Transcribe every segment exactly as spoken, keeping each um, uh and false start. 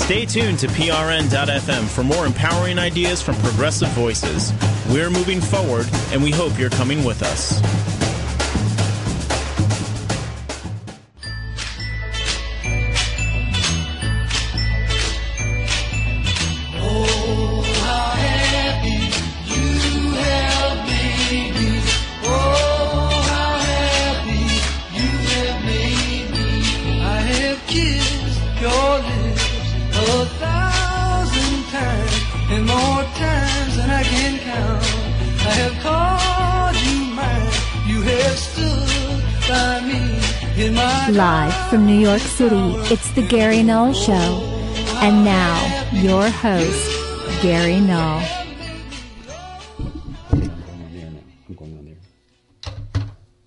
Stay tuned to P R N dot F M for more empowering ideas from progressive voices. We're moving forward, and we hope you're coming with us. Live from New York City, it's the Gary Null Show. And now, your host, Gary Null. I'm going on there.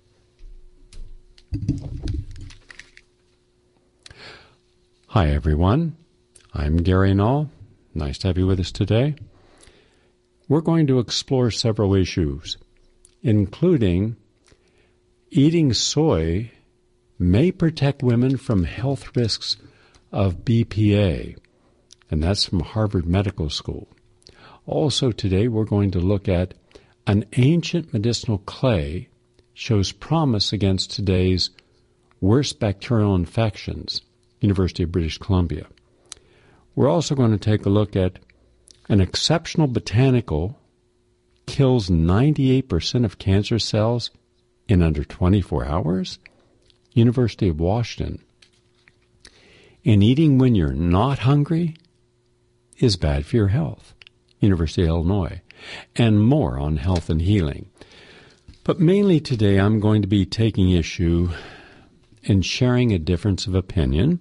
Hi, everyone. I'm Gary Null. Nice to have you with us today. We're going to explore several issues, including eating soy may protect women from health risks of B P A, and that's from Harvard Medical School. Also today, we're going to look at an ancient medicinal clay shows promise against today's worst bacterial infections, University of British Columbia. We're also going to take a look at an exceptional botanical kills ninety-eight percent of cancer cells in under twenty-four hours, University of Washington. And eating when you're not hungry is bad for your health, University of Illinois. And more on health and healing. But mainly today I'm going to be taking issue and sharing a difference of opinion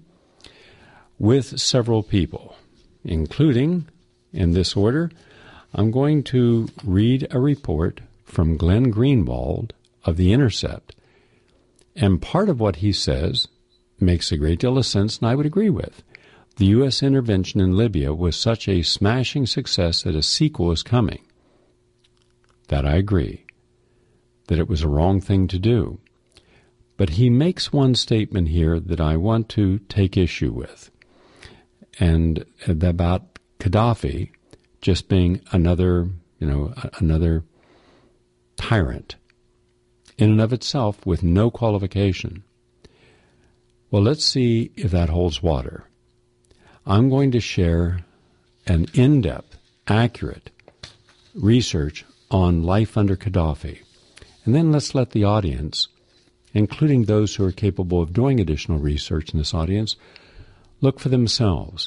with several people, including, in this order, I'm going to read a report from Glenn Greenwald of The Intercept. And part of what he says makes a great deal of sense, and I would agree with. The U S intervention in Libya was such a smashing success that a sequel is coming. That I agree, that it was a wrong thing to do. But he makes one statement here that I want to take issue with, and about Gaddafi just being another, you know, another tyrant in and of itself with no qualification. Well, let's see if that holds water. I'm going to share an in-depth, accurate research on life under Gaddafi. And then let's let the audience, including those who are capable of doing additional research in this audience, look for themselves.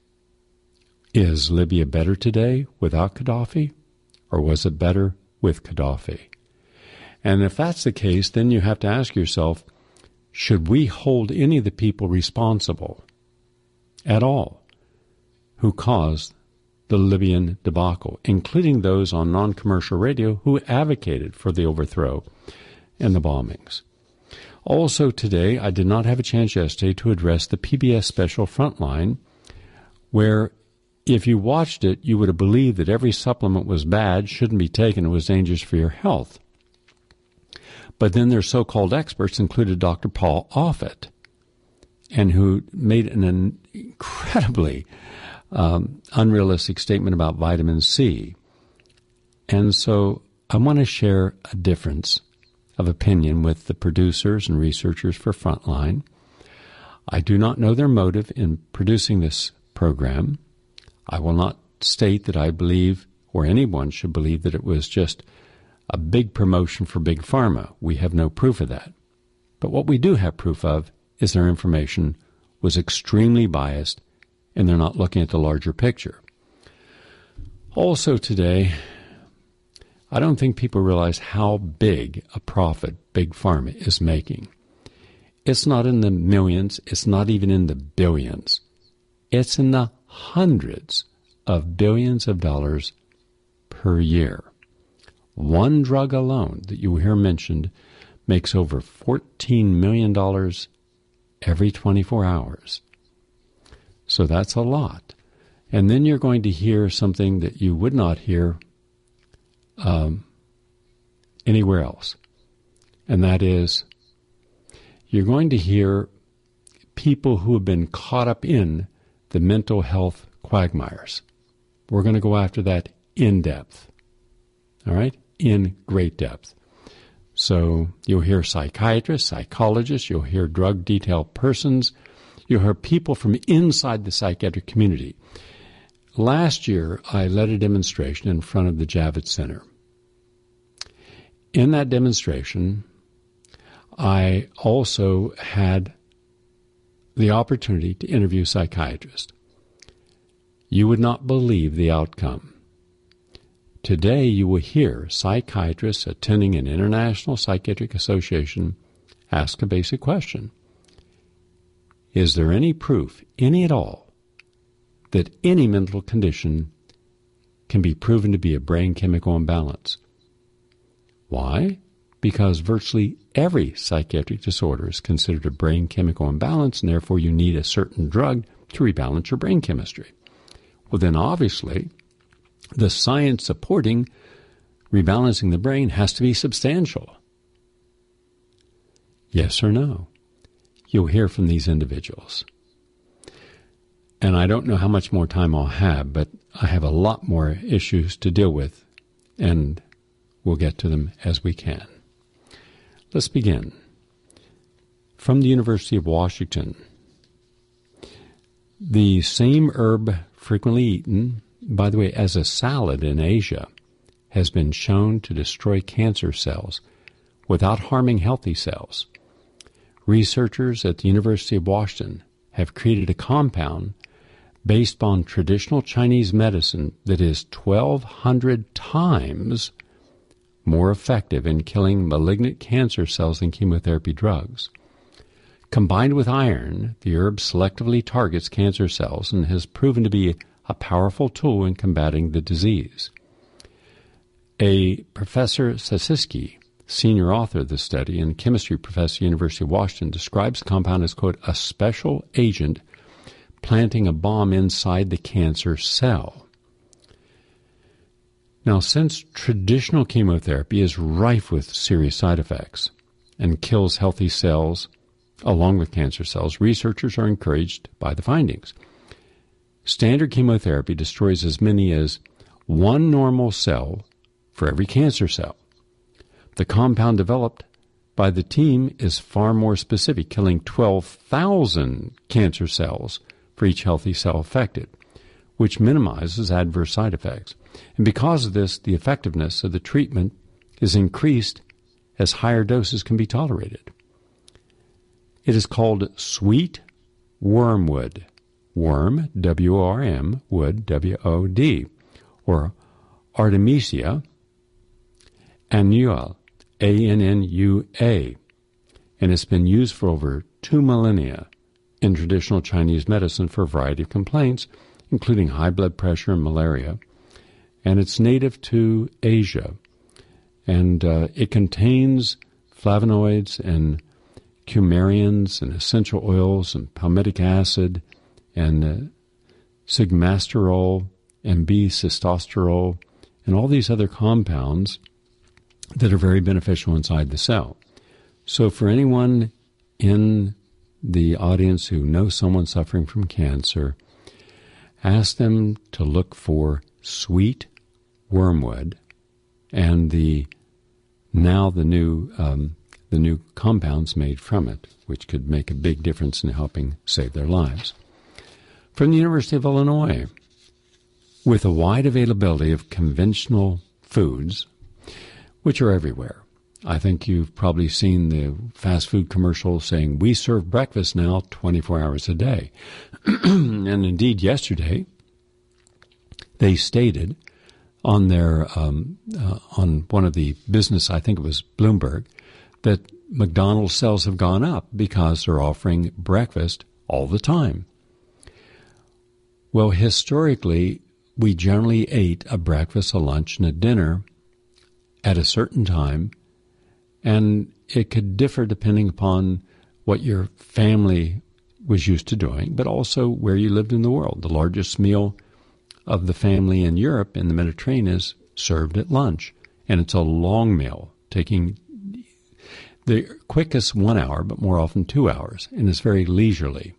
Is Libya better today without Gaddafi, or was it better with Gaddafi? And if that's the case, then you have to ask yourself, should we hold any of the people responsible at all who caused the Libyan debacle, including those on non-commercial radio who advocated for the overthrow and the bombings? Also today, I did not have a chance yesterday to address the P B S special Frontline, where if you watched it, you would have believed that every supplement was bad, shouldn't be taken, and was dangerous for your health. But then their so-called experts included Doctor Paul Offit, and who made an incredibly um, unrealistic statement about vitamin C. And so I want to share a difference of opinion with the producers and researchers for Frontline. I do not know their motive in producing this program. I will not state that I believe, or anyone should believe, that it was just a big promotion for Big Pharma. We have no proof of that. But what we do have proof of is their information was extremely biased, and they're not looking at the larger picture. Also today, I don't think people realize how big a profit Big Pharma is making. It's not in the millions. It's not even in the billions. It's in the hundreds of billions of dollars per year. One drug alone that you hear mentioned makes over fourteen million dollars every twenty-four hours. So that's a lot. And then you're going to hear something that you would not hear um, anywhere else. And that is, you're going to hear people who have been caught up in the mental health quagmires. We're going to go after that in depth, all right, in great depth. So you'll hear psychiatrists, psychologists, you'll hear drug detail persons, you'll hear people from inside the psychiatric community. Last year, I led a demonstration in front of the Javits Center. In that demonstration, I also had the opportunity to interview psychiatrists. You would not believe the outcome. Today, you will hear psychiatrists attending an international psychiatric association ask a basic question. Is there any proof, any at all, that any mental condition can be proven to be a brain chemical imbalance? Why? Because virtually every psychiatric disorder is considered a brain chemical imbalance, and therefore you need a certain drug to rebalance your brain chemistry. Well, then obviously, the science supporting rebalancing the brain has to be substantial. Yes or no? You'll hear from these individuals. And I don't know how much more time I'll have, but I have a lot more issues to deal with, and we'll get to them as we can. Let's begin. From the University of Washington, the same herb frequently eaten, by the way, as a salad in Asia, has been shown to destroy cancer cells without harming healthy cells. Researchers at the University of Washington have created a compound based on traditional Chinese medicine that is twelve hundred times more effective in killing malignant cancer cells than chemotherapy drugs. Combined with iron, the herb selectively targets cancer cells and has proven to be a powerful tool in combating the disease. A Professor Sasiski, senior author of the study and chemistry professor at the University of Washington, describes the compound as, quote, a special agent planting a bomb inside the cancer cell. Now, since traditional chemotherapy is rife with serious side effects and kills healthy cells along with cancer cells, researchers are encouraged by the findings. Standard chemotherapy destroys as many as one normal cell for every cancer cell. The compound developed by the team is far more specific, killing twelve thousand cancer cells for each healthy cell affected, which minimizes adverse side effects. And because of this, the effectiveness of the treatment is increased as higher doses can be tolerated. It is called sweet wormwood. Worm, W O R M, wood, W O D, or Artemisia annua, A N N U A, and it's been used for over two millennia in traditional Chinese medicine for a variety of complaints, including high blood pressure and malaria, and it's native to Asia, and uh, it contains flavonoids and cumarians and essential oils and palmitic acid and uh, sigmasterol and B-cystosterol and all these other compounds that are very beneficial inside the cell. So for anyone in the audience who knows someone suffering from cancer, ask them to look for sweet wormwood and the now the new um, the new compounds made from it, which could make a big difference in helping save their lives. From the University of Illinois, with a wide availability of conventional foods, which are everywhere. I think you've probably seen the fast food commercials saying, we serve breakfast now twenty-four hours a day. And indeed, yesterday, they stated on their um, uh, on one of the business, I think it was Bloomberg, that McDonald's sales have gone up because they're offering breakfast all the time. Well, historically, we generally ate a breakfast, a lunch, and a dinner at a certain time, and it could differ depending upon what your family was used to doing, but also where you lived in the world. The largest meal of the family in Europe in the Mediterranean is served at lunch, and it's a long meal, taking the quickest one hour, but more often two hours, and it's very leisurely.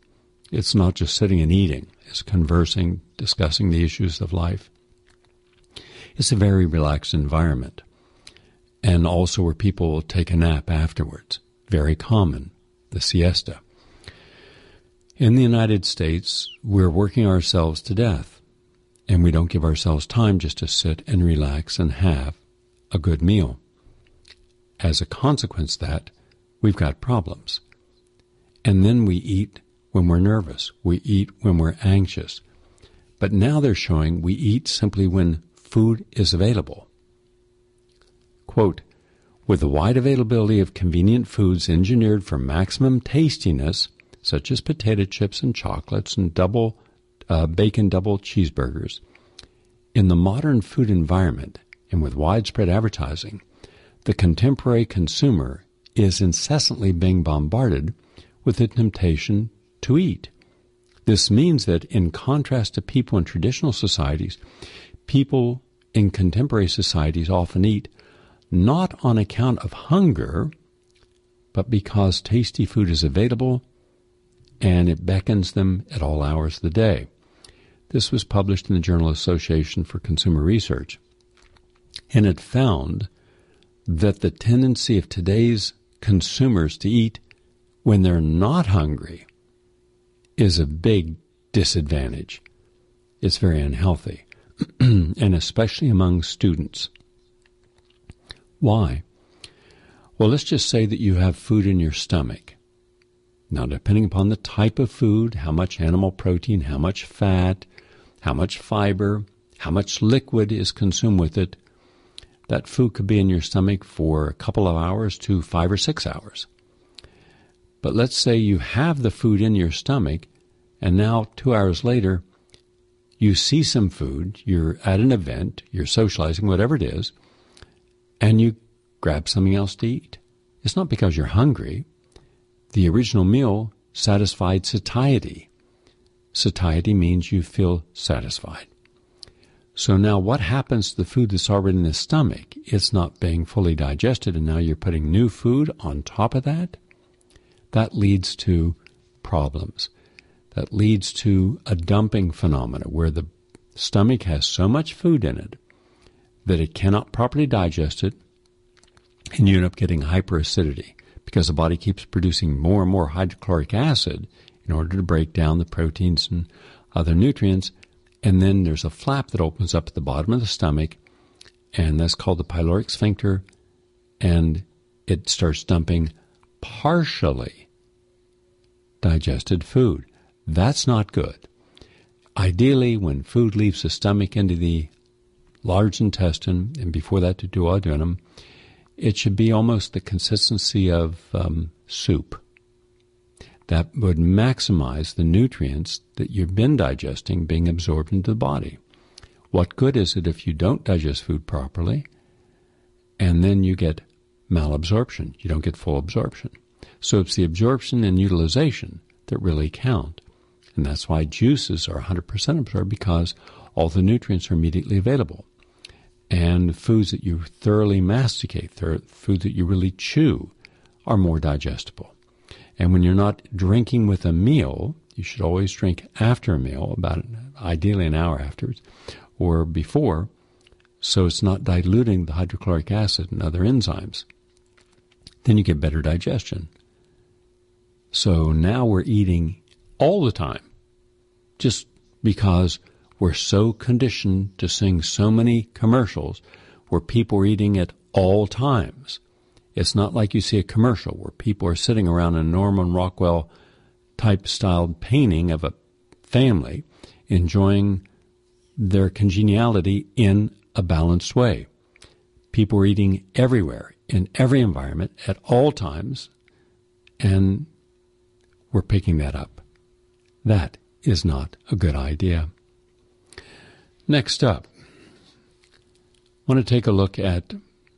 It's not just sitting and eating. It's conversing, discussing the issues of life. It's a very relaxed environment. And also where people will take a nap afterwards. Very common, the siesta. In the United States, we're working ourselves to death. And we don't give ourselves time just to sit and relax and have a good meal. As a consequence of that, we've got problems. And then we eat when we're nervous. We eat when we're anxious. But now they're showing we eat simply when food is available. Quote, with the wide availability of convenient foods engineered for maximum tastiness, such as potato chips and chocolates and double uh, bacon double cheeseburgers, in the modern food environment and with widespread advertising, the contemporary consumer is incessantly being bombarded with the temptation to eat. This means that in contrast to people in traditional societies, people in contemporary societies often eat not on account of hunger, but because tasty food is available and it beckons them at all hours of the day. This was published in the Journal Association for Consumer Research, and it found that the tendency of today's consumers to eat when they're not hungry is a big disadvantage. It's very unhealthy, and especially among students. Why? Well, let's just say that you have food in your stomach. Now, depending upon the type of food, how much animal protein, how much fat, how much fiber, how much liquid is consumed with it, that food could be in your stomach for a couple of hours to five or six hours. But let's say you have the food in your stomach, and now two hours later, you see some food, you're at an event, you're socializing, whatever it is, and you grab something else to eat. It's not because you're hungry. The original meal satisfied satiety. Satiety means you feel satisfied. So now what happens to the food that's already in the stomach? It's not being fully digested, and now you're putting new food on top of that. That leads to problems. That leads to a dumping phenomena where the stomach has so much food in it that it cannot properly digest it, and you end up getting hyperacidity because the body keeps producing more and more hydrochloric acid in order to break down the proteins and other nutrients. And then there's a flap that opens up at the bottom of the stomach, and that's called the pyloric sphincter, and it starts dumping partially digested food. That's not good. Ideally, when food leaves the stomach into the large intestine, and before that to duodenum, it should be almost the consistency of um, soup. That would maximize the nutrients that you've been digesting being absorbed into the body. What good is it if you don't digest food properly and then you get malabsorption? You don't get full absorption. So it's the absorption and utilization that really count. And that's why juices are one hundred percent absorbed, because all the nutrients are immediately available. And foods that you thoroughly masticate, foods that you really chew, are more digestible. And when you're not drinking with a meal, you should always drink after a meal, about ideally an hour afterwards, or before, so it's not diluting the hydrochloric acid and other enzymes. Then you get better digestion. So now we're eating all the time, just because we're so conditioned to seeing so many commercials where people are eating at all times. It's not like you see a commercial where people are sitting around a Norman Rockwell type styled painting of a family enjoying their congeniality in a balanced way. People are eating everywhere, in every environment, at all times, and we're picking that up. That is not a good idea. Next up, I want to take a look at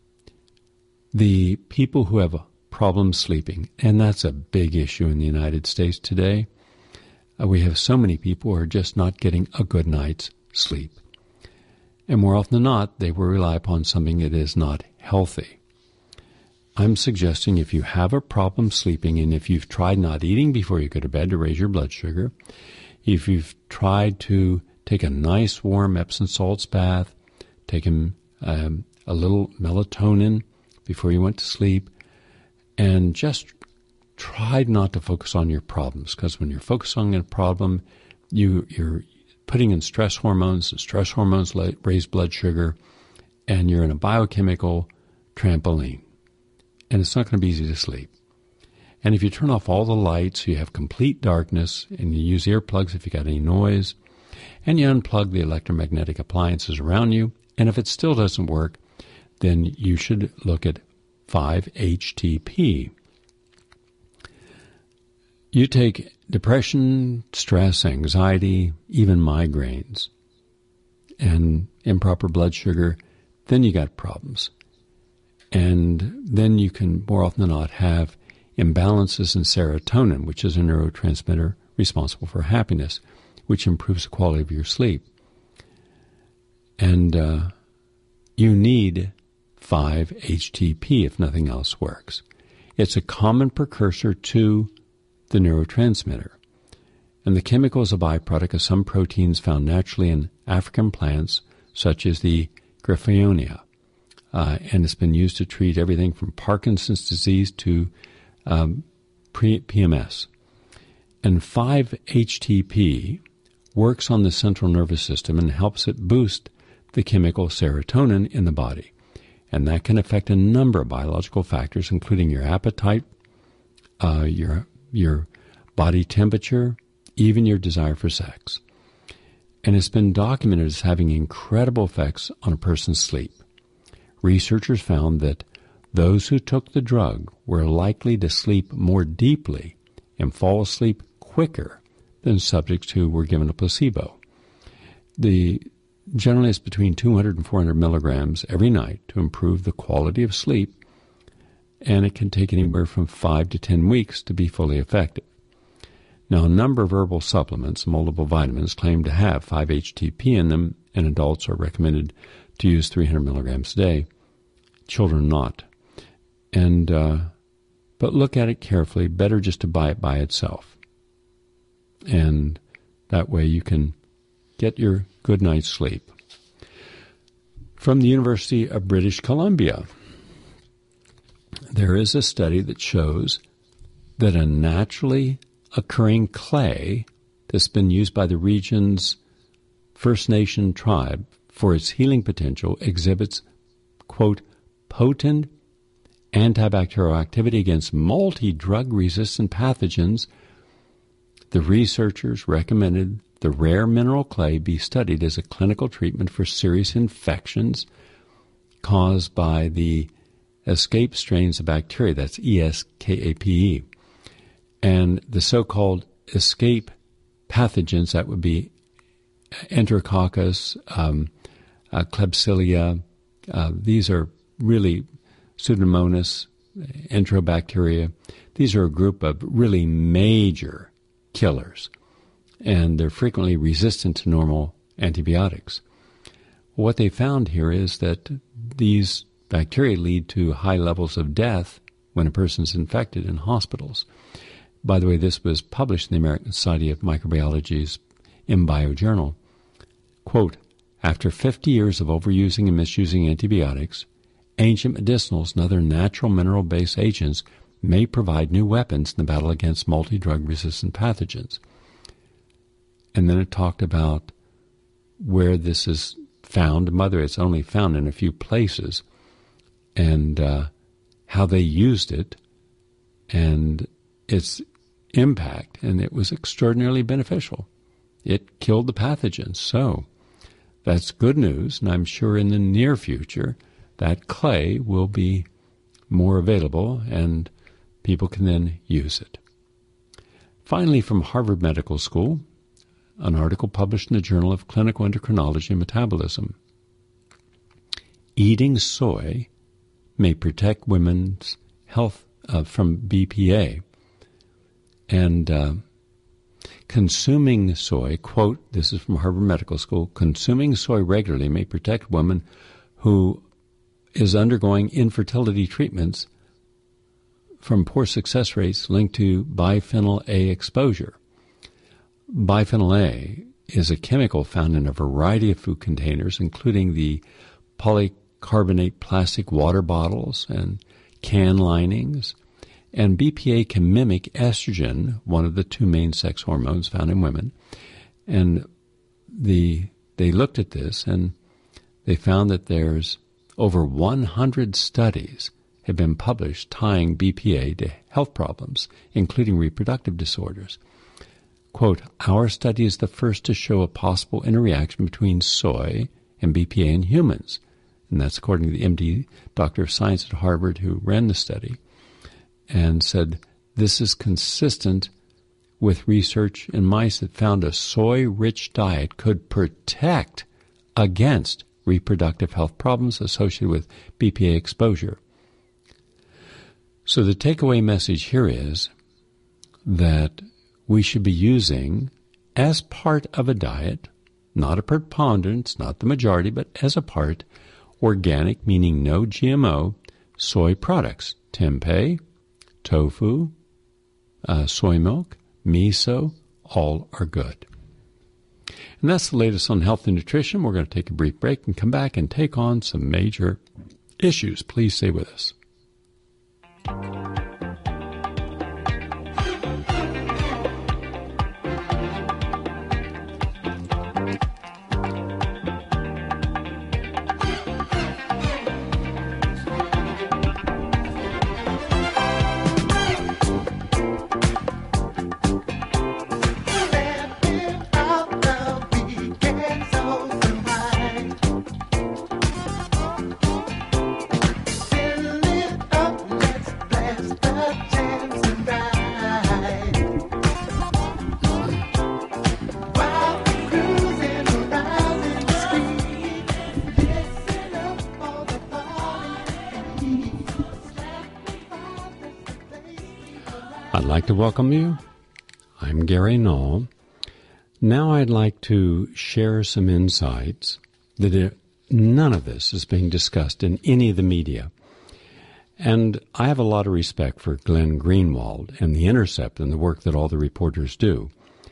the people who have problems sleeping, and that's a big issue in the United States today. Uh, we have so many people who are just not getting a good night's sleep. And more often than not, they will rely upon something that is not healthy. I'm suggesting if you have a problem sleeping, and if you've tried not eating before you go to bed to raise your blood sugar, if you've tried to take a nice warm Epsom salts bath, taken um, a little melatonin before you went to sleep, and just tried not to focus on your problems, because when you're focusing on a problem, you, you're putting in stress hormones, and stress hormones raise blood sugar, and you're in a biochemical trampoline. And it's not going to be easy to sleep. And if you turn off all the lights, you have complete darkness, and you use earplugs if you got any noise, and you unplug the electromagnetic appliances around you, and if it still doesn't work, then you should look at five H T P. You take depression, stress, anxiety, even migraines, and improper blood sugar, then you got problems. And then you can, more often than not, have imbalances in serotonin, which is a neurotransmitter responsible for happiness, which improves the quality of your sleep. And uh, you need five H T P if nothing else works. It's a common precursor to the neurotransmitter. And the chemical is a byproduct of some proteins found naturally in African plants, such as the Griffonia. Uh, and it's been used to treat everything from Parkinson's disease to um, P M S. And five H T P works on the central nervous system and helps it boost the chemical serotonin in the body. And that can affect a number of biological factors, including your appetite, uh, your, your body temperature, even your desire for sex. And it's been documented as having incredible effects on a person's sleep. Researchers found that those who took the drug were likely to sleep more deeply and fall asleep quicker than subjects who were given a placebo. The generally it's between two hundred and four hundred milligrams every night to improve the quality of sleep, and it can take anywhere from five to ten weeks to be fully effective. Now, a number of herbal supplements and multiple vitamins claim to have five H T P in them, and adults are recommended to use three hundred milligrams a day, children not. And uh, but look at it carefully. Better just to buy it by itself. And that way you can get your good night's sleep. From the University of British Columbia, there is a study that shows that a naturally occurring clay that's been used by the region's First Nation tribe for its healing potential exhibits, quote, potent antibacterial activity against multi-drug-resistant pathogens. The researchers recommended the rare mineral clay be studied as a clinical treatment for serious infections caused by the escape strains of bacteria, that's E S K A P E, and the so-called escape pathogens, that would be Enterococcus, um, uh, Klebsiella. Uh, these are really Pseudomonas, Enterobacteria. These are a group of really major killers, and they're frequently resistant to normal antibiotics. What they found here is that these bacteria lead to high levels of death when a person's infected in hospitals. By the way, this was published in the American Society of Microbiology's InBio Journal. Quote, after fifty years of overusing and misusing antibiotics, ancient medicinals and other natural mineral-based agents may provide new weapons in the battle against multi-drug-resistant pathogens. And then it talked about where this is found, whether it's only found in a few places, and uh, how they used it, and its impact, and it was extraordinarily beneficial. It killed the pathogens. So that's good news, and I'm sure in the near future that clay will be more available, and people can then use it. Finally, from Harvard Medical School, an article published in the Journal of Clinical Endocrinology and Metabolism. Eating soy may protect women's health uh, from B P A. And uh, consuming soy, quote, this is from Harvard Medical School, consuming soy regularly may protect women who is undergoing infertility treatments from poor success rates linked to biphenyl A exposure. Biphenyl A is a chemical found in a variety of food containers, including the polycarbonate plastic water bottles and can linings. And B P A can mimic estrogen, one of the two main sex hormones found in women. And the they looked at this, and they found that there's over one hundred studies have been published tying B P A to health problems, including reproductive disorders. Quote, our study is the first to show a possible interaction between soy and B P A in humans. And that's according to the M D, Doctor of Science at Harvard, who ran the study, and said this is consistent with research in mice that found a soy-rich diet could protect against reproductive health problems associated with B P A exposure. So the takeaway message here is that we should be using, as part of a diet, not a preponderance, not the majority, but as a part, organic, meaning no G M O, soy products, tempeh, tofu, uh, soy milk, miso, all are good. And that's the latest on health and nutrition. We're going to take a brief break and come back and take on some major issues. Please stay with us. I'd like to welcome you. I'm Gary Null. Now I'd like to share some insights that it, none of this is being discussed in any of the media. And I have a lot of respect for Glenn Greenwald and The Intercept and the work that all the reporters do.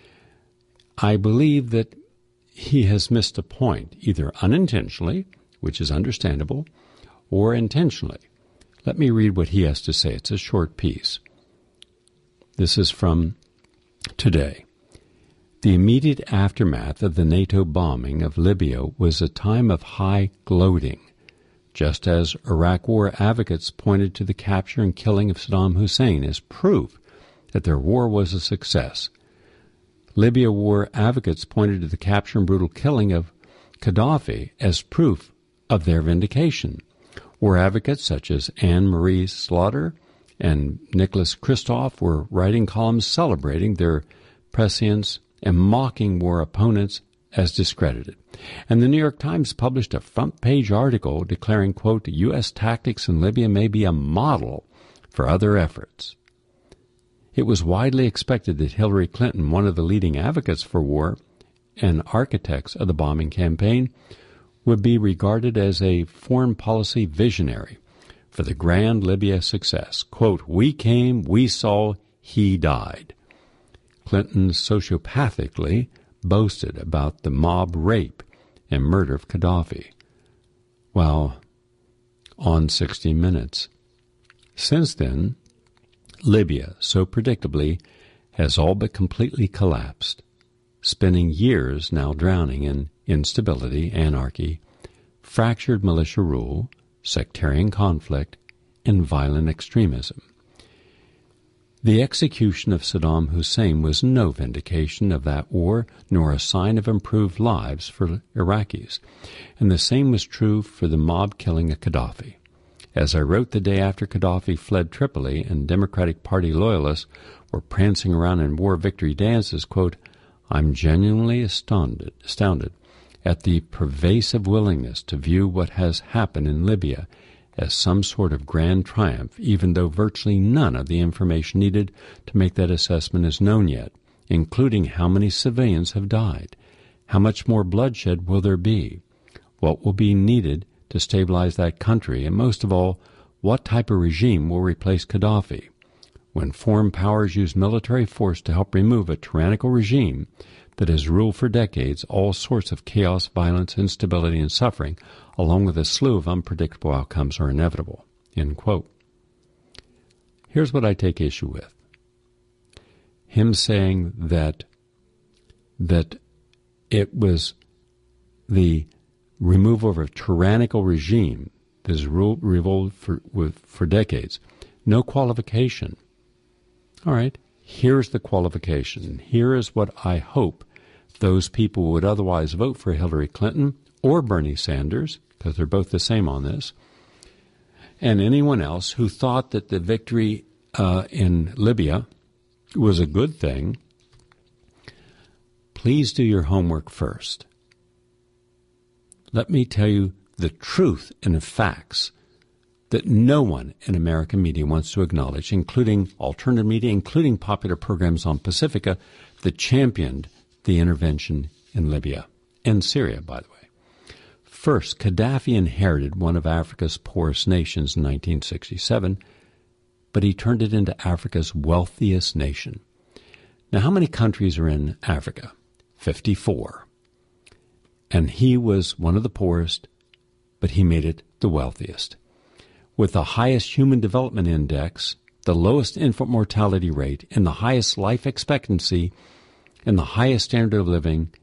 I believe that he has missed a point, either unintentionally, which is understandable, or intentionally. Let me read what he has to say. It's a short piece. This is from today. The immediate aftermath of the NATO bombing of Libya was a time of high gloating, just as Iraq war advocates pointed to the capture and killing of Saddam Hussein as proof that their war was a success. Libya war advocates pointed to the capture and brutal killing of Gaddafi as proof of their vindication. War advocates such as Anne-Marie Slaughter and Nicholas Kristof were writing columns celebrating their prescience and mocking war opponents as discredited. And the New York Times published a front-page article declaring, quote, U S tactics in Libya may be a model for other efforts. It was widely expected that Hillary Clinton, one of the leading advocates for war and architects of the bombing campaign, would be regarded as a foreign policy visionary for the grand Libya success. Quote, we came, we saw, he died. Clinton sociopathically boasted about the mob rape and murder of Gaddafi while on sixty minutes. Since then, Libya, so predictably, has all but completely collapsed, spending years now drowning in instability, anarchy, fractured militia rule, sectarian conflict, and violent extremism. The execution of Saddam Hussein was no vindication of that war, nor a sign of improved lives for Iraqis, and the same was true for the mob killing of Gaddafi. As I wrote the day after Gaddafi fled Tripoli and Democratic Party loyalists were prancing around in war victory dances, quote, I'm genuinely astounded, astounded at the pervasive willingness to view what has happened in Libya as some sort of grand triumph, even though virtually none of the information needed to make that assessment is known yet, including how many civilians have died, how much more bloodshed will there be, what will be needed to stabilize that country, and most of all, what type of regime will replace Gaddafi. when foreign powers use military force to help remove a tyrannical regime that has ruled for decades, all sorts of chaos, violence, instability, and suffering, along with a slew of unpredictable outcomes, are inevitable." End quote. Here's what I take issue with. Him saying that that it was the removal of a tyrannical regime that has ruled, ruled for, with, for decades. No qualification. All right, here's the qualification. Here is what I hope those people who would otherwise vote for Hillary Clinton or Bernie Sanders, because they're both the same on this, and anyone else who thought that the victory uh, in Libya was a good thing, please do your homework first. Let me tell you the truth and the facts that no one in American media wants to acknowledge, including alternative media, including popular programs on Pacifica that championed the intervention in Libya and Syria, by the way. First, Gaddafi inherited one of Africa's poorest nations in nineteen sixty-seven, but he turned it into Africa's wealthiest nation. Now, how many countries are in Africa? fifty-four. And he was one of the poorest, but he made it the wealthiest. With the highest human development index, the lowest infant mortality rate, and the highest life expectancy, and the highest standard of living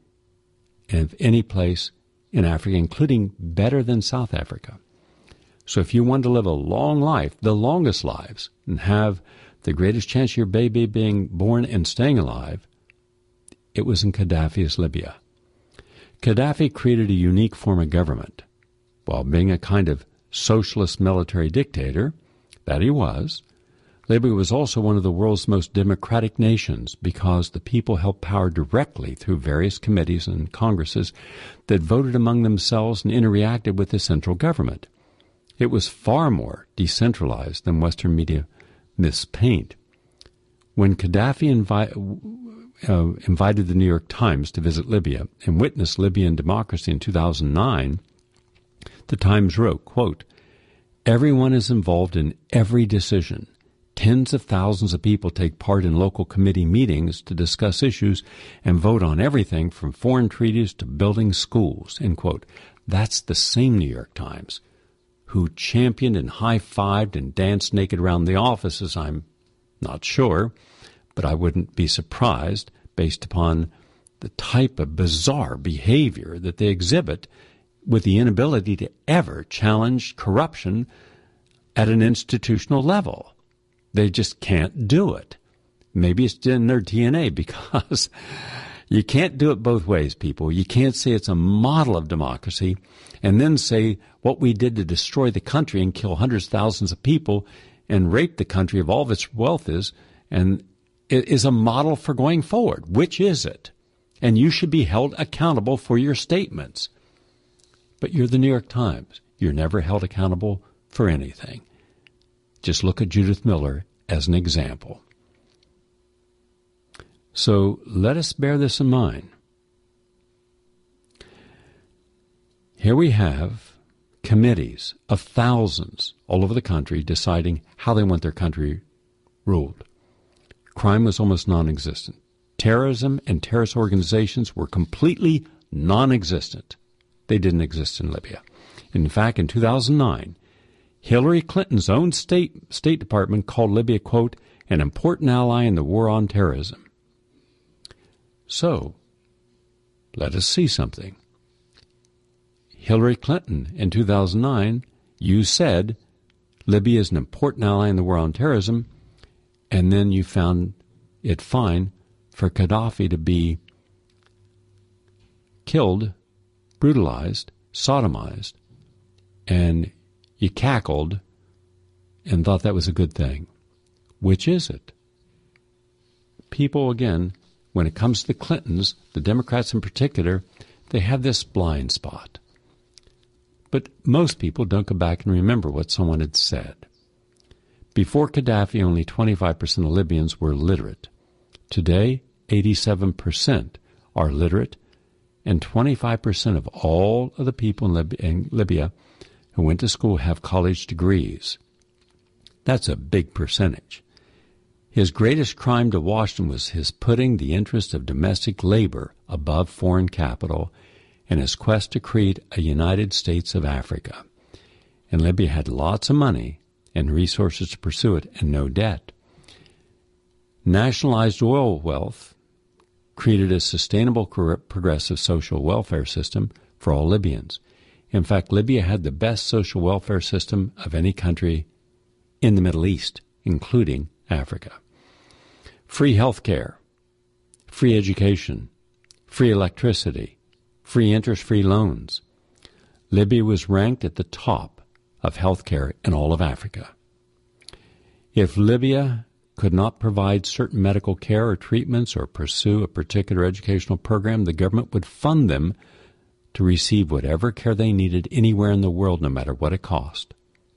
of any place in Africa, including better than South Africa. So if you want to live a long life, the longest lives, and have the greatest chance of your baby being born and staying alive, it was in Gaddafi's Libya. Gaddafi created a unique form of government. While being a kind of socialist military dictator, that he was, Libya was also one of the world's most democratic nations because the people held power directly through various committees and congresses that voted among themselves and interacted with the central government. It was far more decentralized than Western media mispaint. When Gaddafi invi- uh, invited the New York Times to visit Libya and witness Libyan democracy in two thousand nine, the Times wrote, quote, "Everyone is involved in every decision. Tens of thousands of people take part in local committee meetings to discuss issues and vote on everything from foreign treaties to building schools," end quote. That's the same New York Times who championed and high-fived and danced naked around the offices. I'm not sure, but I wouldn't be surprised based upon the type of bizarre behavior that they exhibit with the inability to ever challenge corruption at an institutional level. They just can't do it. Maybe it's in their D N A because you can't do it both ways, people. You can't say it's a model of democracy and then say what we did to destroy the country and kill hundreds of thousands of people and rape the country of all of its wealth is, and it is a model for going forward. Which is it? And you should be held accountable for your statements. But you're the New York Times. You're never held accountable for anything. Just look at Judith Miller as an example. So let us bear this in mind. Here we have committees of thousands all over the country deciding how they want their country ruled. Crime was almost non-existent. Terrorism and terrorist organizations were completely non-existent. They didn't exist in Libya. In fact, in two thousand nine, Hillary Clinton's own State State Department called Libya, quote, an important ally in the war on terrorism. So, let us see something. Hillary Clinton, in two thousand nine, you said Libya is an important ally in the war on terrorism, and then you found it fine for Gaddafi to be killed, brutalized, sodomized, and you cackled and thought that was a good thing. Which is it? People, again, when it comes to the Clintons, the Democrats in particular, they have this blind spot. But most people don't go back and remember what someone had said. Before Gaddafi, only twenty-five percent of Libyans were literate. Today, eighty-seven percent are literate, and twenty-five percent of all of the people in, Lib- in Libya who went to school have college degrees. That's a big percentage. His greatest crime to Washington was his putting the interest of domestic labor above foreign capital in his quest to create a United States of Africa. And Libya had lots of money and resources to pursue it and no debt. Nationalized oil wealth created a sustainable, progressive social welfare system for all Libyans. In fact, Libya had the best social welfare system of any country in the Middle East, including Africa. Free health care, free education, free electricity, free interest-free loans. Libya was ranked at the top of health care in all of Africa. If Libya could not provide certain medical care or treatments or pursue a particular educational program, the government would fund them to receive whatever care they needed anywhere in the world, no matter what it cost.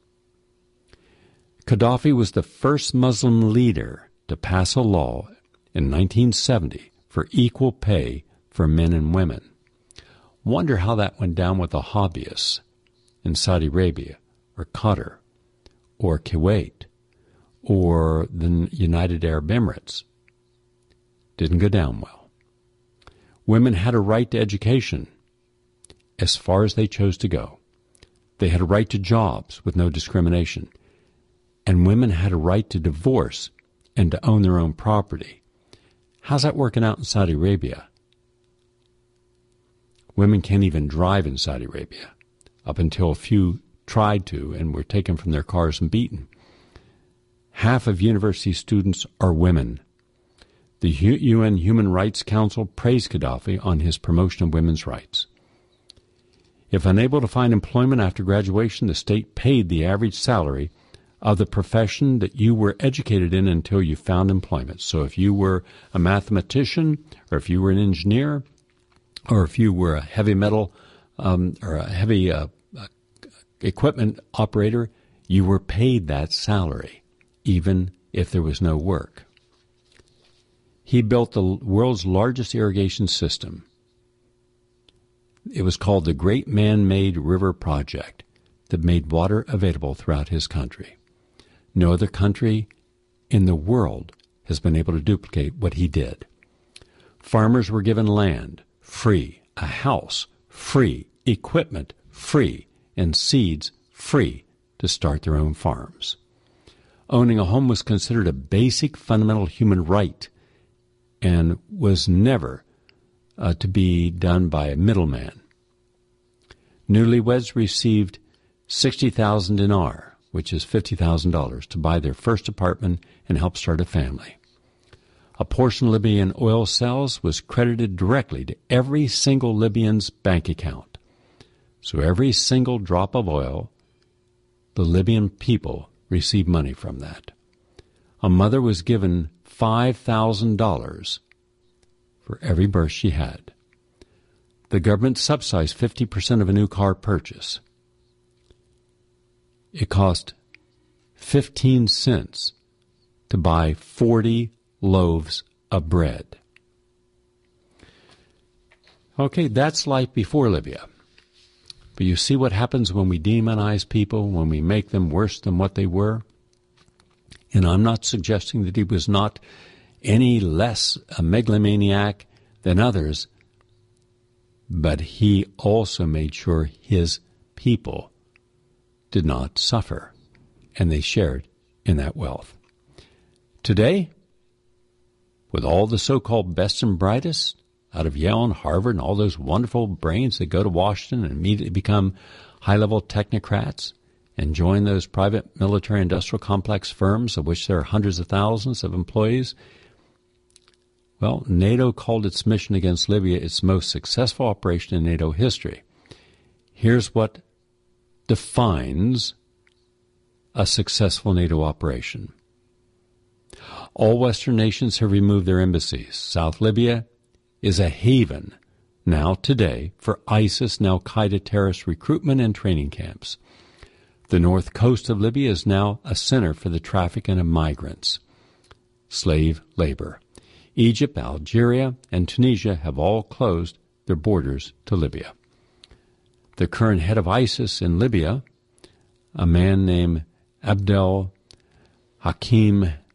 Gaddafi was the first Muslim leader to pass a law in nineteen seventy for equal pay for men and women. Wonder how that went down with the hobbyists in Saudi Arabia or Qatar or Kuwait or the United Arab Emirates. Didn't go down well. Women had a right to education as far as they chose to go. They had a right to jobs with no discrimination. And women had a right to divorce and to own their own property. How's that working out in Saudi Arabia? Women can't even drive in Saudi Arabia, up until a few tried to and were taken from their cars and beaten. Half of university students are women. The U N Human Rights Council praised Gaddafi on his promotion of women's rights. If unable to find employment after graduation, the state paid the average salary of the profession that you were educated in until you found employment. So if you were a mathematician, or if you were an engineer, or if you were a heavy metal um, or a heavy uh, uh, equipment operator, you were paid that salary, even if there was no work. He built the world's largest irrigation system. It was called the Great Man-Made River Project that made water available throughout his country. No other country in the world has been able to duplicate what he did. Farmers were given land, free, a house, free, equipment, free, and seeds, free, to start their own farms. Owning a home was considered a basic fundamental human right and was never uh, to be done by a middleman. Newlyweds received sixty thousand dinar, which is fifty thousand dollars, to buy their first apartment and help start a family. A portion of Libyan oil sales was credited directly to every single Libyan's bank account. So every single drop of oil, the Libyan people received money from that. A mother was given five thousand dollars for every birth she had. The government subsidized fifty percent of a new car purchase. It cost fifteen cents to buy forty loaves of bread. Okay, that's life before Libya. But you see what happens when we demonize people, when we make them worse than what they were? And I'm not suggesting that he was not any less a megalomaniac than others, but he also made sure his people did not suffer, and they shared in that wealth. Today, with all the so-called best and brightest out of Yale and Harvard and all those wonderful brains that go to Washington and immediately become high-level technocrats and join those private military-industrial complex firms, of which there are hundreds of thousands of employees, well, NATO called its mission against Libya its most successful operation in NATO history. Here's what defines a successful NATO operation. All Western nations have removed their embassies. South Libya is a haven now today for ISIS and Al-Qaeda terrorist recruitment and training camps. The north coast of Libya is now a center for the trafficking of migrants, slave labor. Egypt, Algeria, and Tunisia have all closed their borders to Libya. The current head of ISIS in Libya, a man named Abdel Hakim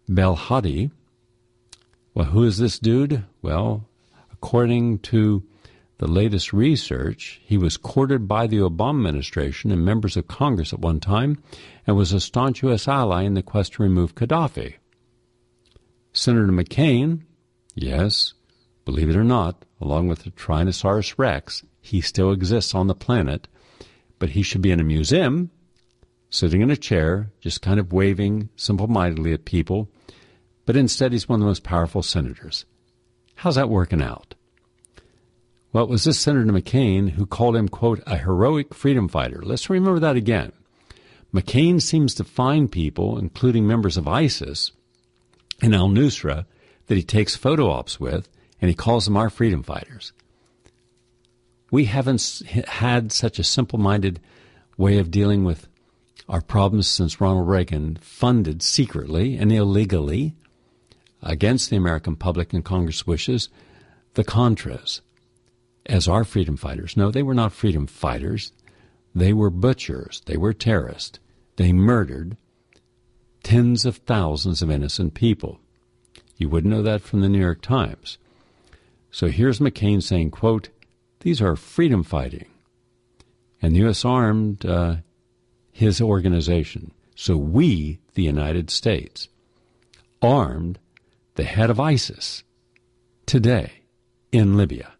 Belhadi. Well, who is this dude? Well, according to the latest research, he was courted by the Obama administration and members of Congress at one time and was a staunch U S ally in the quest to remove Gaddafi. Senator McCain, yes, believe it or not, along with the Tyrannosaurus Rex, he still exists on the planet, but he should be in a museum, sitting in a chair, just kind of waving simple-mindedly at people, but instead he's one of the most powerful senators. How's that working out? Well, it was this Senator McCain who called him, quote, a heroic freedom fighter. Let's remember that again. McCain seems to find people, including members of ISIS and al-Nusra, that he takes photo ops with, and he calls them our freedom fighters. We haven't had such a simple-minded way of dealing with our problems since Ronald Reagan funded secretly and illegally, against the American public and Congress' wishes, the Contras as our freedom fighters. No, they were not freedom fighters. They were butchers. They were terrorists. They murdered tens of thousands of innocent people. You wouldn't know that from the New York Times. So here's McCain saying, quote, these are freedom fighting. And the U S armed uh, his organization. So we, the United States, armed the head of ISIS today in Libya.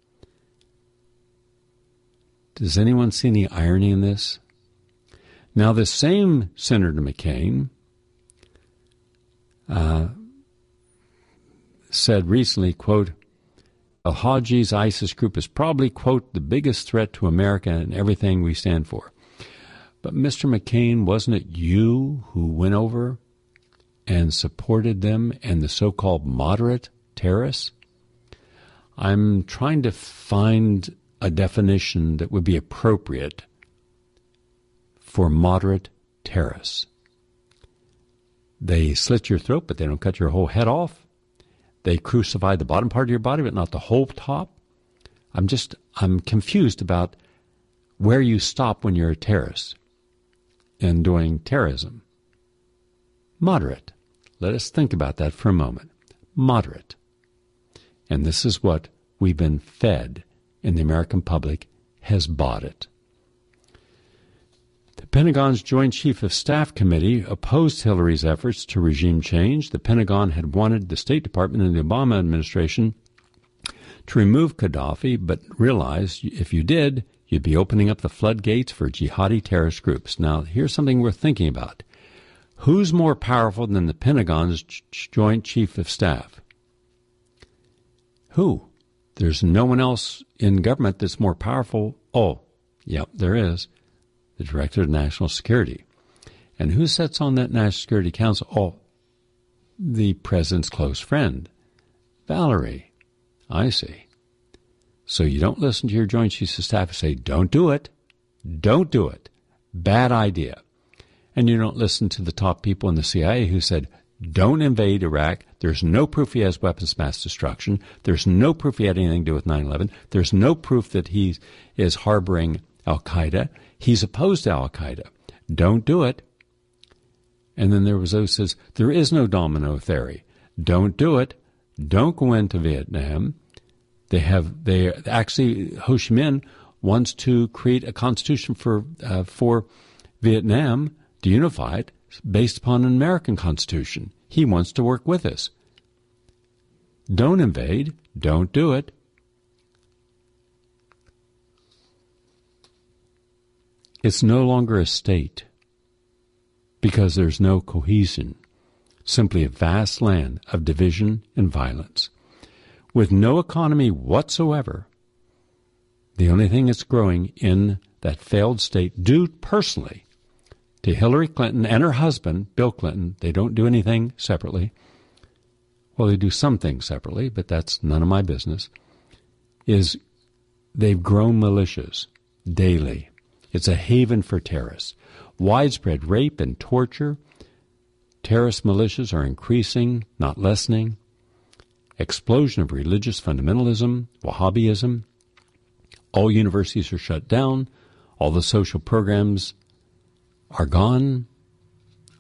Does anyone see any irony in this? Now, this same Senator McCain uh, said recently, quote, al-Haji's ISIS group is probably, quote, the biggest threat to America and everything we stand for. But Mister McCain, wasn't it you who went over and supported them and the so-called moderate terrorists? I'm trying to find a definition that would be appropriate for moderate terrorists. They slit your throat, but they don't cut your whole head off. They crucify the bottom part of your body, but not the whole top. I'm just, I'm confused about where you stop when you're a terrorist and doing terrorism. Moderate. Let us think about that for a moment. Moderate. And this is what we've been fed, and the American public has bought it. The Pentagon's Joint Chief of Staff Committee opposed Hillary's efforts to regime change. The Pentagon had wanted the State Department and the Obama administration to remove Gaddafi, but realized if you did, you'd be opening up the floodgates for jihadi terrorist groups. Now, here's something worth thinking about. Who's more powerful than the Pentagon's Joint Chief of Staff? Who? There's no one else in government that's more powerful. Oh, yep, there is. The Director of National Security. And who sits on that National Security Council? Oh, the President's close friend, Valerie. I see. So you don't listen to your Joint Chiefs of Staff and say, don't do it. Don't do it. Bad idea. And you don't listen to the top people in the C I A who said, don't invade Iraq. There's no proof he has weapons of mass destruction. There's no proof he had anything to do with nine eleven. There's no proof that he is harboring al-Qaeda. He's opposed to al-Qaeda. Don't do it. And then there was those who says, there is no domino theory. Don't do it. Don't go into Vietnam. They have, they actually, Ho Chi Minh wants to create a constitution for, uh, for Vietnam to unify it based upon an American constitution. He wants to work with us. Don't invade. Don't do it. It's no longer a state because there's no cohesion, simply a vast land of division and violence. With no economy whatsoever, the only thing that's growing in that failed state, due personally to Hillary Clinton and her husband, Bill Clinton, they don't do anything separately. Well, they do some things separately, but that's none of my business, is they've grown militias daily. It's a haven for terrorists. Widespread rape and torture. Terrorist militias are increasing, not lessening. Explosion of religious fundamentalism, Wahhabism. All universities are shut down. All the social programs are gone.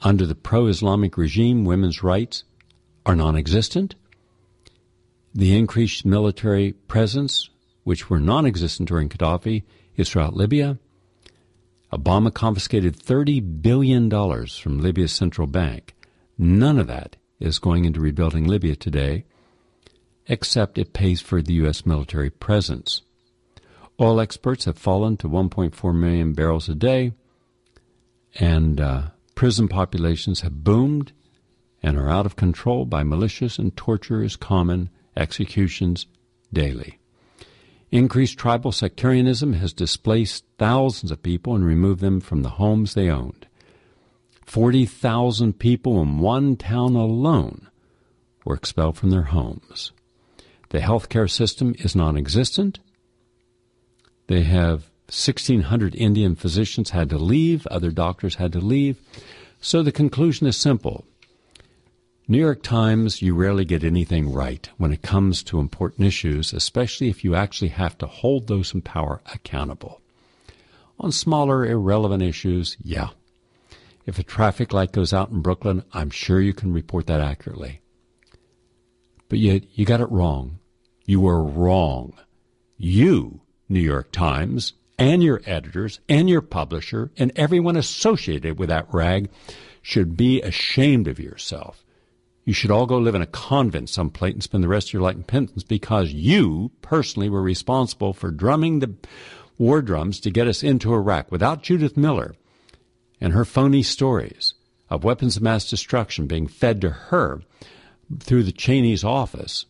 Under the pro-Islamic regime, women's rights are non-existent. The increased military presence, which were non-existent during Gaddafi, is throughout Libya. Obama confiscated thirty billion dollars from Libya's central bank. None of that is going into rebuilding Libya today, except it pays for the U S military presence. Oil exports have fallen to one point four million barrels a day, and uh, prison populations have boomed and are out of control by militias, and torture is common, executions daily. Increased tribal sectarianism has displaced thousands of people and removed them from the homes they owned. forty thousand people in one town alone were expelled from their homes. The healthcare system is non-existent. They have sixteen hundred Indian physicians had to leave. Other doctors had to leave. So the conclusion is simple. New York Times, you rarely get anything right when it comes to important issues, especially if you actually have to hold those in power accountable. On smaller, irrelevant issues, yeah. If a traffic light goes out in Brooklyn, I'm sure you can report that accurately. But yet, you got it wrong. You were wrong. You, New York Times, and your editors, and your publisher, and everyone associated with that rag should be ashamed of yourself. You should all go live in a convent someplace and spend the rest of your life in penance because you personally were responsible for drumming the war drums to get us into Iraq. Without Judith Miller and her phony stories of weapons of mass destruction being fed to her through the Cheney's office,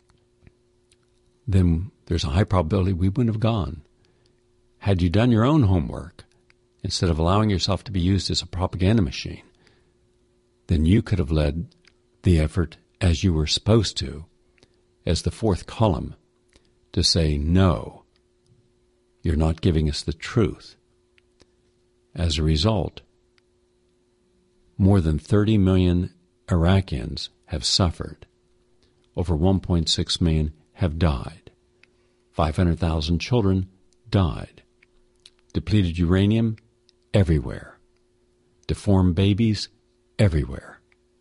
then there's a high probability we wouldn't have gone. Had you done your own homework, instead of allowing yourself to be used as a propaganda machine, then you could have led the effort as you were supposed to, as the fourth column, to say, no, you're not giving us the truth. As a result, more than thirty million Iraqis have suffered. Over one point six million have died. five hundred thousand children died. Depleted uranium everywhere. Deformed babies everywhere.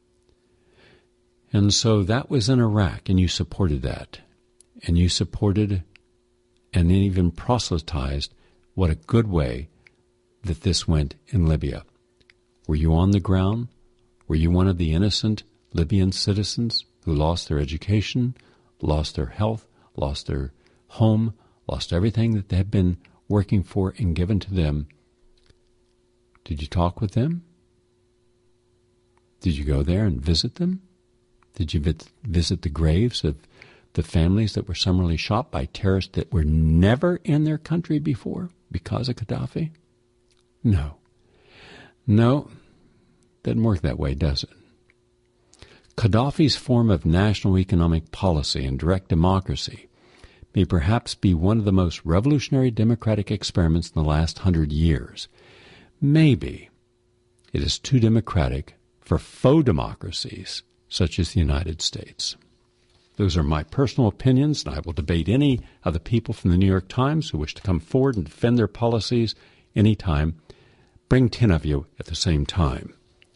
And so that was in Iraq, and you supported that. And you supported and even proselytized what a good way that this went in Libya. Were you on the ground? Were you one of the innocent Libyan citizens who lost their education, lost their health, lost their home, lost everything that they had been working for and given to them? Did you talk with them? Did you go there and visit them? Did you visit the graves of the families that were summarily shot by terrorists that were never in their country before because of Gaddafi? No. No, doesn't work that way, does it? Gaddafi's form of national economic policy and direct democracy may perhaps be one of the most revolutionary democratic experiments in the last hundred years. Maybe it is too democratic for faux democracies such as the United States. Those are my personal opinions, and I will debate any of the people from the New York Times who wish to come forward and defend their policies anytime. Bring ten of you at the same time.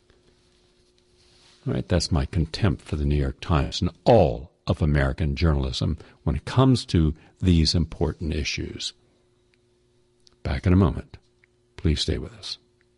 All right, that's my contempt for the New York Times and all of American journalism when it comes to these important issues. Back in a moment. Please stay with us.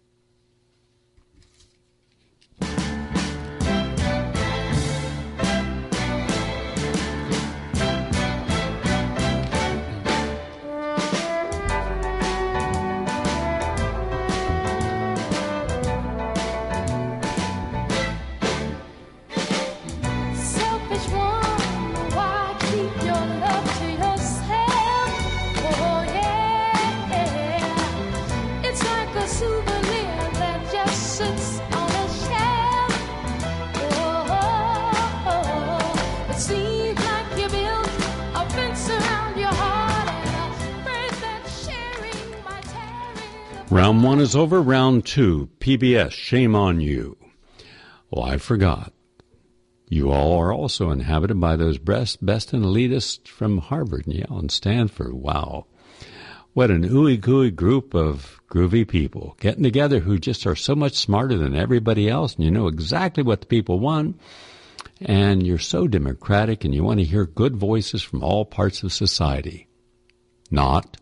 Round one is over. Round two, P B S, shame on you. Well, I forgot. You all are also inhabited by those best, best and elitists from Harvard and Yale and Stanford. Wow. What an ooey-gooey group of groovy people getting together who just are so much smarter than everybody else, and you know exactly what the people want, and you're so democratic, and you want to hear good voices from all parts of society. Not.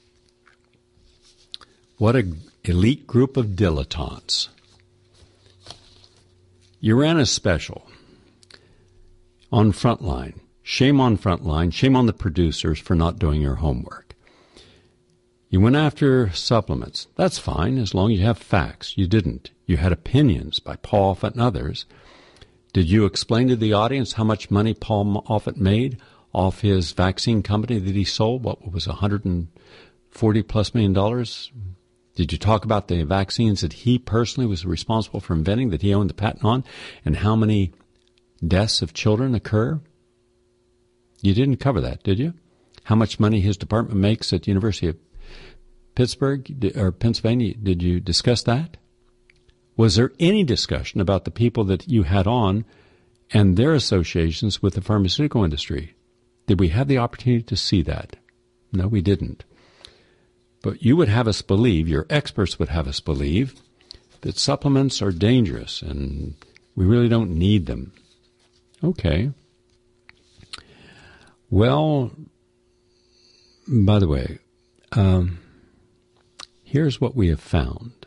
What an elite group of dilettantes. You ran a special on Frontline. Shame on Frontline. Shame on the producers for not doing your homework. You went after supplements. That's fine, as long as you have facts. You didn't. You had opinions by Paul Offit and others. Did you explain to the audience how much money Paul Offit made off his vaccine company that he sold? What was one hundred forty plus million dollars? Did you talk about the vaccines that he personally was responsible for inventing, that he owned the patent on, and how many deaths of children occur? You didn't cover that, did you? How much money his department makes at the University of Pittsburgh or Pennsylvania, did you discuss that? Was there any discussion about the people that you had on and their associations with the pharmaceutical industry? Did we have the opportunity to see that? No, we didn't. But you would have us believe, your experts would have us believe, that supplements are dangerous and we really don't need them. Okay. Well, by the way, um, here's what we have found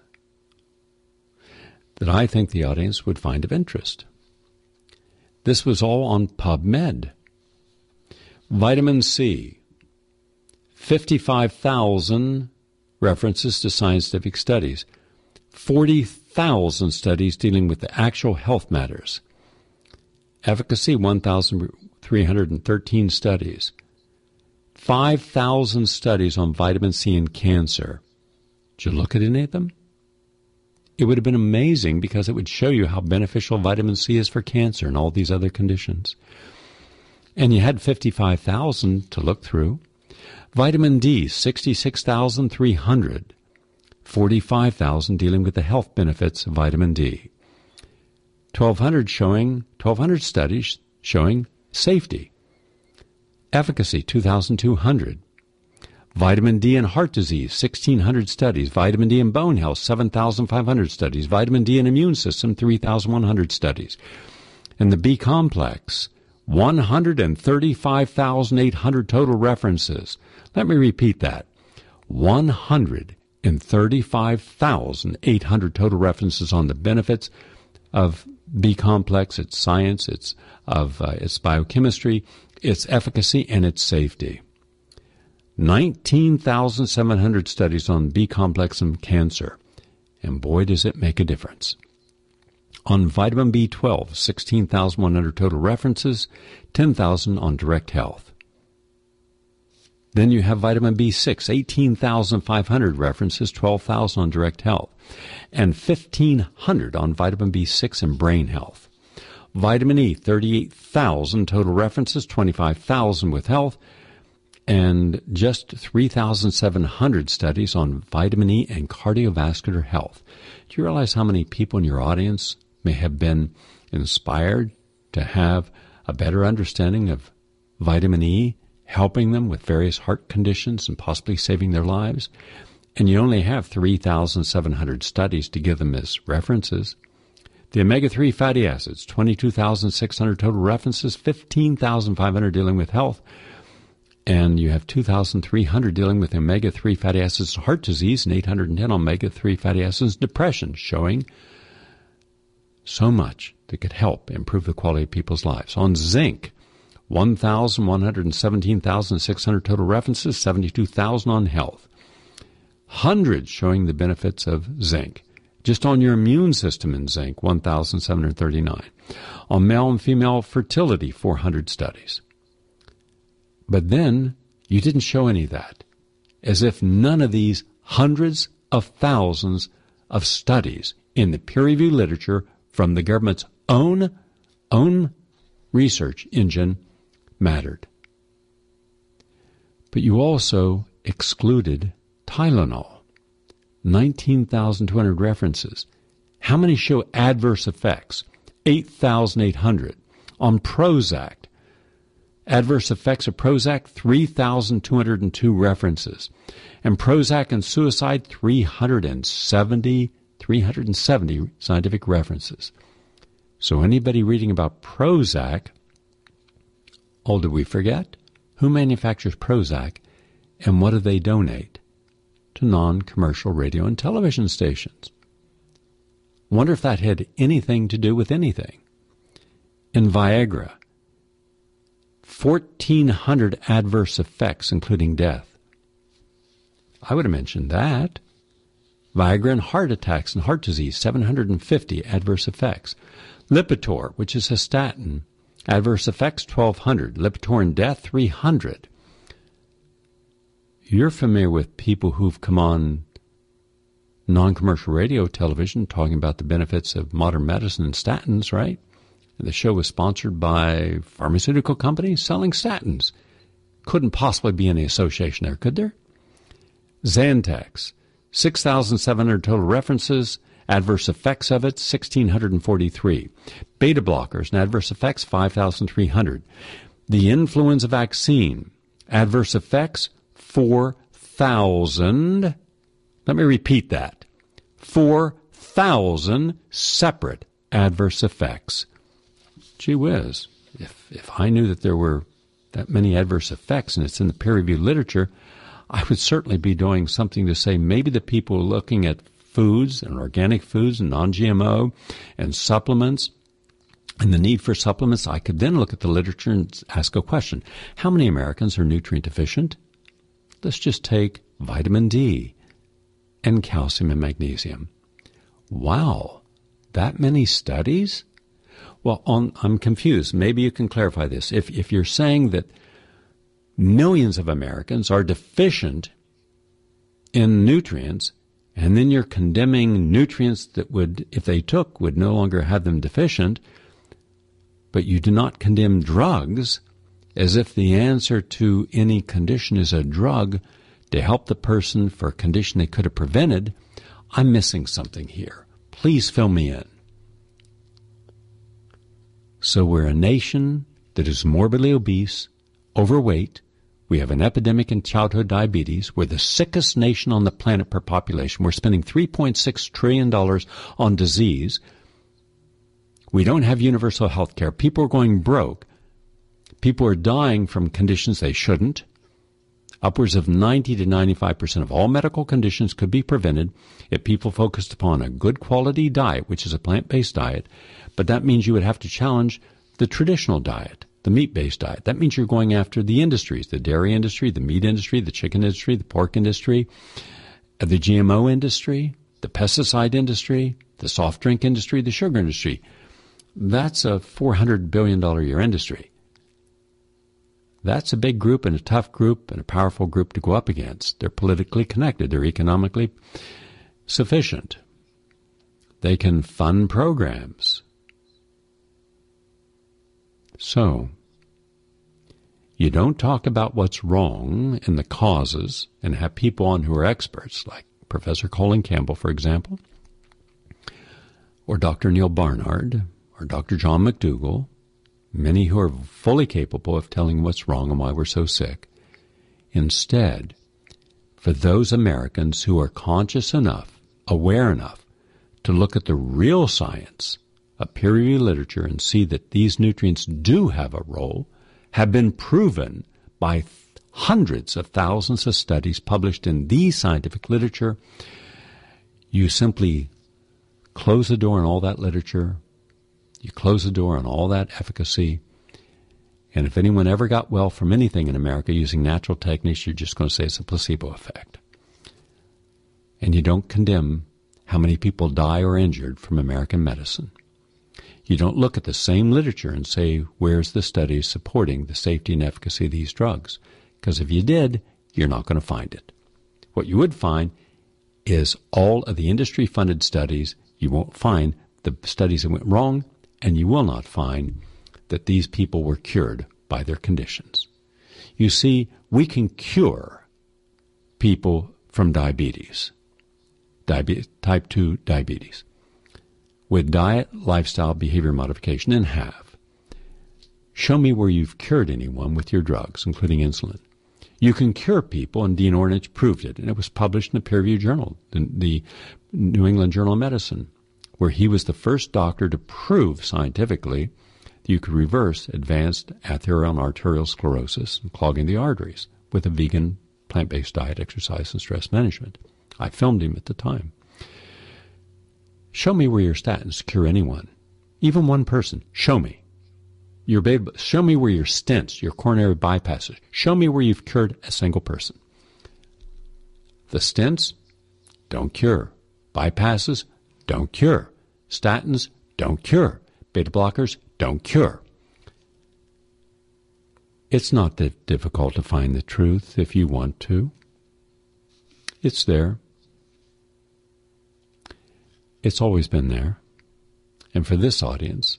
that I think the audience would find of interest. This was all on PubMed. Vitamin C, fifty-five thousand references to scientific studies, forty thousand studies dealing with the actual health matters. Efficacy, one thousand three hundred thirteen studies. five thousand studies on vitamin C and cancer. Did you look at any of them? It would have been amazing because it would show you how beneficial vitamin C is for cancer and all these other conditions. And you had fifty-five thousand to look through. Vitamin D, sixty-six thousand three hundred. forty-five thousand dealing with the health benefits of vitamin D. twelve hundred showing, twelve hundred studies showing safety. Efficacy, two thousand two hundred. Vitamin D in heart disease, sixteen hundred studies. Vitamin D in bone health, seven thousand five hundred studies. Vitamin D in immune system, three thousand one hundred studies. And the B complex, one hundred thirty-five thousand eight hundred total references. Let me repeat that. one hundred thirty-five thousand eight hundred total references on the benefits of B complex, its science, its of uh, its biochemistry, its efficacy, and its safety. nineteen thousand seven hundred studies on B complex and cancer. And boy, does it make a difference. On vitamin B twelve, sixteen thousand one hundred total references, ten thousand on direct health. Then you have vitamin B six, eighteen thousand five hundred references, twelve thousand on direct health, and fifteen hundred on vitamin B six and brain health. Vitamin E, thirty-eight thousand total references, twenty-five thousand with health, and just three thousand seven hundred studies on vitamin E and cardiovascular health. Do you realize how many people in your audience may have been inspired to have a better understanding of vitamin E, helping them with various heart conditions and possibly saving their lives? And you only have three thousand seven hundred studies to give them as references. The omega three fatty acids, twenty-two thousand six hundred total references, fifteen thousand five hundred dealing with health, and you have two thousand three hundred dealing with omega three fatty acids heart disease and eight hundred ten omega three fatty acids depression, showing so much that could help improve the quality of people's lives. On zinc, one thousand one hundred seventeen thousand six hundred total references, seventy-two thousand on health. Hundreds showing the benefits of zinc. Just on your immune system in zinc, one thousand seven hundred thirty-nine. On male and female fertility, four hundred studies. But then you didn't show any of that, as if none of these hundreds of thousands of studies in the peer-reviewed literature from the government's own, own research engine mattered. But you also excluded Tylenol, nineteen thousand two hundred references. How many show adverse effects? eight thousand eight hundred. On Prozac, Adverse effects of Prozac, three thousand two hundred two references. And Prozac and suicide, three hundred seventy, three hundred seventy scientific references. So anybody reading about Prozac, oh, did we forget? Who manufactures Prozac, and what do they donate to non-commercial radio and television stations? Wonder if that had anything to do with anything. In Viagra, fourteen hundred adverse effects, including death. I would have mentioned that. Viagra and heart attacks and heart disease, seven hundred fifty adverse effects. Lipitor, which is a statin, adverse effects, twelve hundred. Lipitor and death, three hundred. You're familiar with people who've come on non-commercial radio, television, talking about the benefits of modern medicine and statins, right? And the show was sponsored by pharmaceutical companies selling statins. Couldn't possibly be any association there, could there? Zantac, six thousand seven hundred total references, adverse effects of it, one thousand six hundred forty-three. Beta blockers and adverse effects, five thousand three hundred. The influenza vaccine, adverse effects, four thousand. Let me repeat that. four thousand separate adverse effects. Gee whiz, if, if I knew that there were that many adverse effects and it's in the peer-reviewed literature, I would certainly be doing something to say maybe the people looking at foods and organic foods and non-G M O and supplements and the need for supplements, I could then look at the literature and ask a question. How many Americans are nutrient deficient? Let's just take vitamin D and calcium and magnesium. Wow, that many studies? Well, on, I'm confused. Maybe you can clarify this. If, if you're saying that millions of Americans are deficient in nutrients, and then you're condemning nutrients that would, if they took, would no longer have them deficient, but you do not condemn drugs as if the answer to any condition is a drug to help the person for a condition they could have prevented, I'm missing something here. Please fill me in. So we're a nation that is morbidly obese, overweight. We have an epidemic in childhood diabetes. We're the sickest nation on the planet per population. We're spending three point six trillion dollars on disease. We don't have universal health care. People are going broke. People are dying from conditions they shouldn't. Upwards of ninety to ninety-five percent of all medical conditions could be prevented if people focused upon a good quality diet, which is a plant-based diet. But that means you would have to challenge the traditional diet, the meat-based diet. That means you're going after the industries, the dairy industry, the meat industry, the chicken industry, the pork industry, the G M O industry, the pesticide industry, the soft drink industry, the sugar industry. That's a four hundred billion dollars a year industry. That's a big group and a tough group and a powerful group to go up against. They're politically connected. They're economically sufficient. They can fund programs. So, you don't talk about what's wrong and the causes and have people on who are experts, like Professor Colin Campbell, for example, or Doctor Neil Barnard, or Doctor John McDougall, many who are fully capable of telling what's wrong and why we're so sick. Instead, for those Americans who are conscious enough, aware enough, to look at the real science of peer-reviewed literature and see that these nutrients do have a role, have been proven by hundreds of thousands of studies published in the scientific literature, you simply close the door on all that literature. You close the door on all that efficacy. And if anyone ever got well from anything in America using natural techniques, you're just going to say it's a placebo effect. And you don't condemn how many people die or injured from American medicine. You don't look at the same literature and say, where's the studies supporting the safety and efficacy of these drugs? Because if you did, you're not going to find it. What you would find is all of the industry-funded studies. You won't find the studies that went wrong, and you will not find that these people were cured by their conditions. You see, we can cure people from diabetes, diabetes type two diabetes, with diet, lifestyle, behavior modification, and have. Show me where you've cured anyone with your drugs, including insulin. You can cure people, and Dean Ornish proved it, and it was published in a peer-reviewed journal, the, the New England Journal of Medicine, where he was the first doctor to prove scientifically that you could reverse advanced arterial and arterial sclerosis and clogging the arteries with a vegan, plant-based diet, exercise, and stress management. I filmed him at the time. Show me where your statins cure anyone, even one person. Show me. Your beta, show me where your stents, your coronary bypasses. Show me where you've cured a single person. The stents don't cure. Bypasses don't cure. Statins don't cure. Beta blockers don't cure. It's not that difficult to find the truth if you want to. It's there. It's always been there. And for this audience,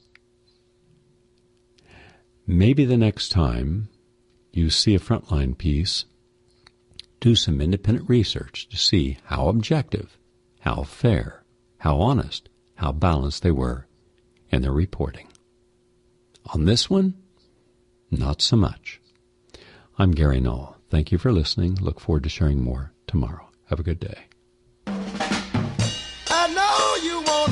maybe the next time you see a Frontline piece, do some independent research to see how objective, how fair, how honest, how balanced they were in their reporting. On this one, not so much. I'm Gary Null. Thank you for listening. Look forward to sharing more tomorrow. Have a good day. I know you want